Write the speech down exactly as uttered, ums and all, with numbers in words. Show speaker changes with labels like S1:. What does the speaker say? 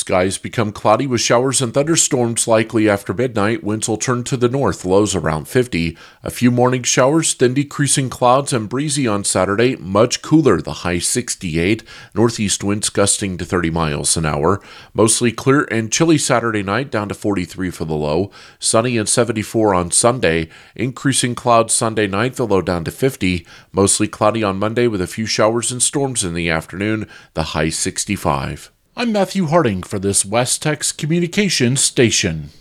S1: Skies become cloudy with showers and thunderstorms likely after midnight. Winds will turn to the north, lows around fifty. A few morning showers, then decreasing clouds and breezy on Saturday. Much cooler, the high sixty-eight. Northeast winds gusting to thirty miles an hour. Mostly clear and chilly Saturday night, down to forty-three for the low. Sunny and seventy-four on Sunday. Increasing clouds Sunday night, the low down to fifty. Mostly cloudy on Monday with a few showers and storms in the afternoon, the high sixty-five. I'm Matthew Harding for this West Tex Communications station.